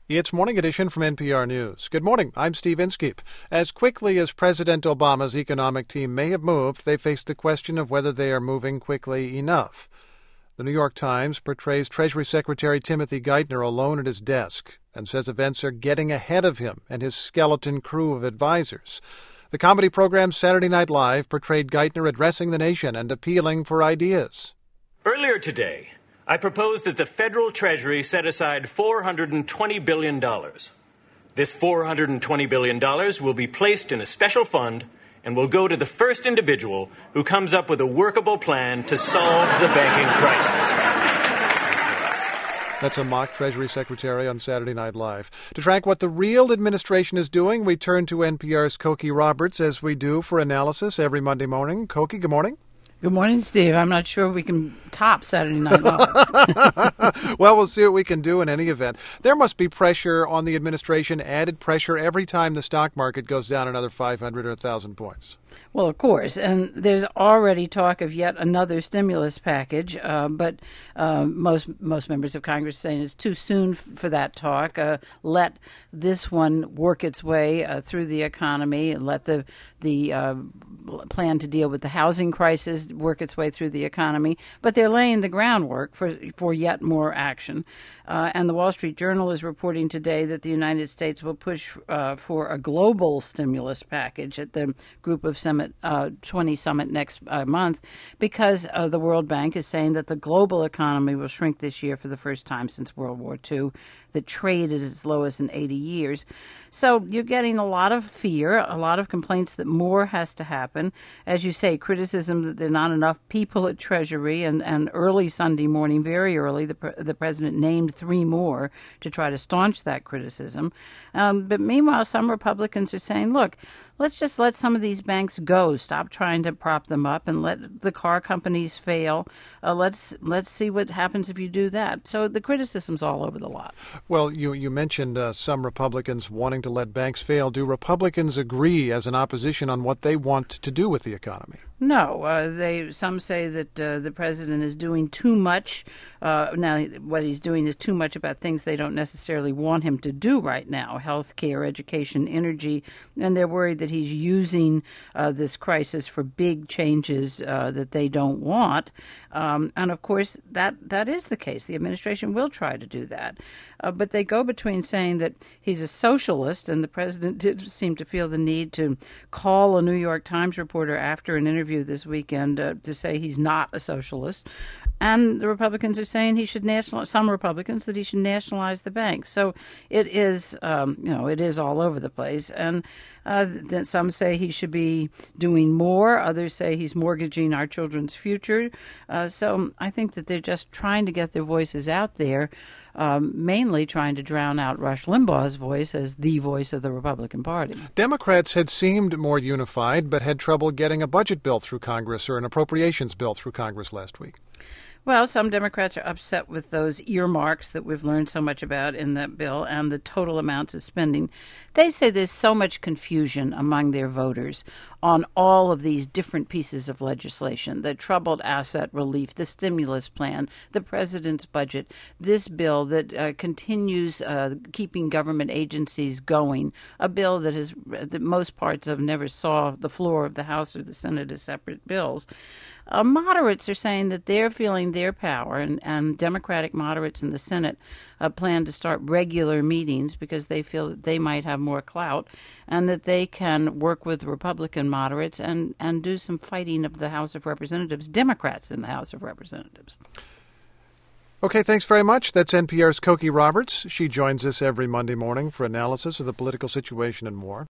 It's Morning Edition from NPR News. Good morning. I'm Steve Inskeep. As quickly as President Obama's economic team may have moved, they face the question of whether they are moving quickly enough. The New York Times portrays Treasury Secretary Timothy Geithner alone at his desk and says events are getting ahead of him and his skeleton crew of advisors. The comedy program Saturday Night Live portrayed Geithner addressing the nation and appealing for ideas. Earlier today, I proposed that the federal Treasury set aside $420 billion. This $420 billion will be placed in a special fund and will go to the first individual who comes up with a workable plan to solve the banking crisis. That's a mock Treasury Secretary on Saturday Night Live. To track what the real administration is doing, we turn to NPR's Cokie Roberts, as we do for analysis every Monday morning. Cokie, good morning. Good morning, Steve. I'm not sure we can top Saturday Night Live. Well, we'll see what we can do in any event. There must be pressure on the administration, added pressure every time the stock market goes down another 500 or 1,000 points. Well, of course, and there's already talk of yet another stimulus package, but most members of Congress are saying it's too soon for that talk. Let this one work its way through the economy, and let the plan to deal with the housing crisis work its way through the economy. But they're laying the groundwork for yet more action. And the Wall Street Journal is reporting today that the United States will push for a global stimulus package at the Group of 20 summit next month, because the World Bank is saying that the global economy will shrink this year for the first time since World War II. The trade is its lowest in 80 years. So you're getting a lot of fear, a lot of complaints that more has to happen. As you say, criticism that there are not enough people at Treasury, and early Sunday morning, very early, the president named 3 more to try to staunch that criticism. But meanwhile, some Republicans are saying, look, let's just let some of these banks go. Stop trying to prop them up and let the car companies fail. Let's see what happens if you do that. So the criticism's all over the lot. Well, you mentioned some Republicans wanting to let banks fail. Do Republicans agree as an opposition on what they want to do with the economy? No. Some say that the president is doing too much. Now, what he's doing is too much about things they don't necessarily want him to do right now: health care, education, energy. And they're worried that he's using this crisis for big changes that they don't want. And, of course, that is the case. The administration will try to do that. But they go between saying that he's a socialist, and the president did seem to feel the need to call a New York Times reporter after an interview this weekend to say he's not a socialist. And the Republicans are saying he should some Republicans that he should nationalize the banks. So it is, it is all over the place. And then some say he should be doing more. Others say he's mortgaging our children's future. So I think that they're just trying to get their voices out there, mainly trying to drown out Rush Limbaugh's voice as the voice of the Republican Party. Democrats had seemed more unified, but had trouble getting a budget bill through Congress or an appropriations bill through Congress last week. Well, some Democrats are upset with those earmarks that we've learned so much about in that bill and the total amounts of spending. They say there's so much confusion among their voters on all of these different pieces of legislation: the troubled asset relief, the stimulus plan, the president's budget, this bill that continues keeping government agencies going, a bill that most parts of never saw the floor of the House or the Senate as separate bills. Moderates are saying that they're feeling their power, and Democratic moderates in the Senate plan to start regular meetings because they feel that they might have more clout and that they can work with Republican moderates and do some fighting of the House of Representatives, Democrats in the House of Representatives. Okay, thanks very much. That's NPR's Cokie Roberts. She joins us every Monday morning for analysis of the political situation and more.